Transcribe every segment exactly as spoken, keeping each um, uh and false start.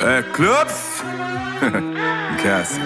Eclipse. Cassie.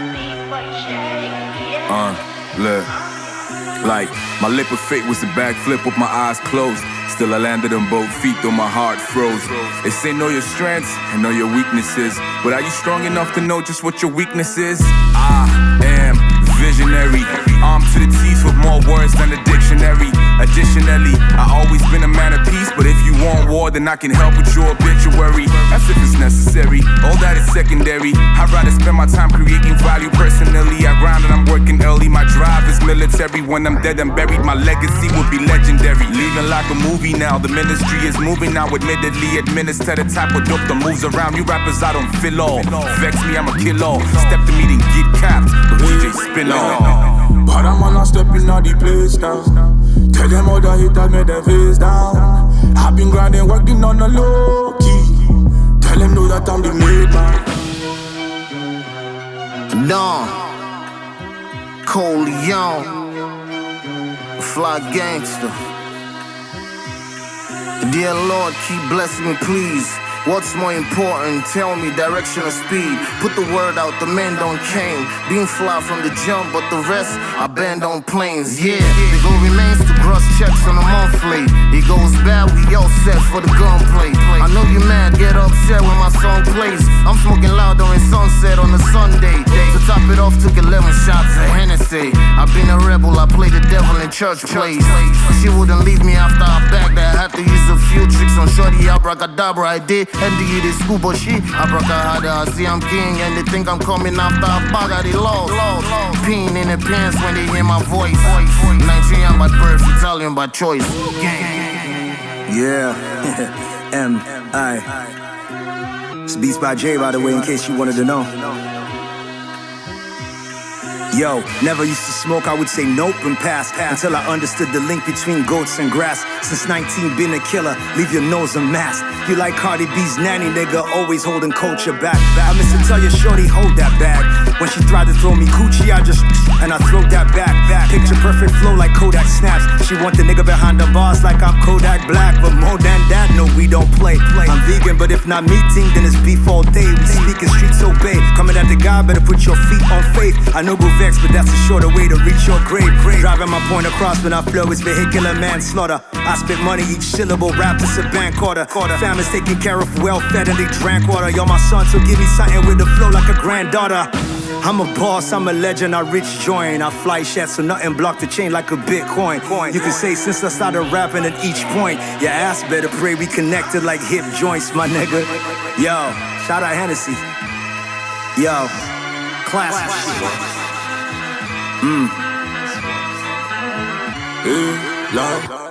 Uh, look. Like, my lip of fate was a backflip with my eyes closed. Still I landed on both feet though my heart froze. They say know your strengths and know your weaknesses, but are you strong enough to know just what your weakness is? I am visionary, armed to the teeth with more words than the dictionary. Additionally, I always been a man of peace, but if you want war, then I can help with your obituary. That's if it's necessary, all that is secondary. I'd rather spend my time creating value personally. I grind and I'm working early, my drive is military. When I'm dead and buried, my legacy will be legendary. Leaving like a movie now, the ministry is moving now. Admittedly, administer the type of dope that moves around. You rappers, I don't feel all. Vex me, I'ma kill all. Step to meet and get capped, but D J spin all. But I'm on a step in the place now. Tell them all the haters made their face down. I've been grinding, working on the low key. Tell them know that I'm the made man. Don Coleon, fly gangster. Dear Lord, keep blessing me, please. What's more important? Tell me direction or speed. Put the word out, the men don't came. Being fly from the jump, but the rest I band on planes. Yeah, the goal remains to cross checks on a monthly. It goes bad, we all set for the gunplay. I know you mad, get upset when my song plays. I'm smoking loud during sunset on a Sunday. To top it off, took eleven shots of Hennessy. I've been a rebel, I played the devil in church plays. She wouldn't leave me after I bagged her. I had to use a few tricks on shorty, abracadabra, I did. And do you this school, but she abracadabra, I see I'm king. And they think I'm coming after I bag, I they lost. Peen in the pants when they hear my voice. Nigerian by birth, Italian by choice. Yeah, M I It's Beats by Jay, by the way, in case you wanted to know. Yo, never used to smoke, I would say nope and pass, until I understood the link between goats and grass. Since nineteen, been a killer, leave your nose unmasked. You like Cardi B's nanny, nigga, always holding culture back. I miss to tell your shorty, hold that bag. When she tried to throw me coochie, I just and I throw that back. Picture perfect flow like Kodak snaps. She want the nigga behind the bars like I'm Kodak Black. But more than that, no, we don't play. I'm vegan, but if not meeting, then it's beef all day. We speaking streets obey. Coming at the guy, better put your feet on faith. I know go vex, but that's a shorter way to reach your grave. Driving my point across when I flow is vehicular manslaughter. I spit money each syllable, rap this a bank order. Family's taken care of, well fed, and they drank water. You're my son, so give me something with the flow like a granddaughter. I'm a boss, I'm a legend, I rich join. I fly shit so nothing block the chain like a Bitcoin. You can say since I started rapping at each point, your ass better pray we connected like hip joints, my nigga. Yo, shout out Hennessy. Yo, classic shit. Mmm. Hey, love.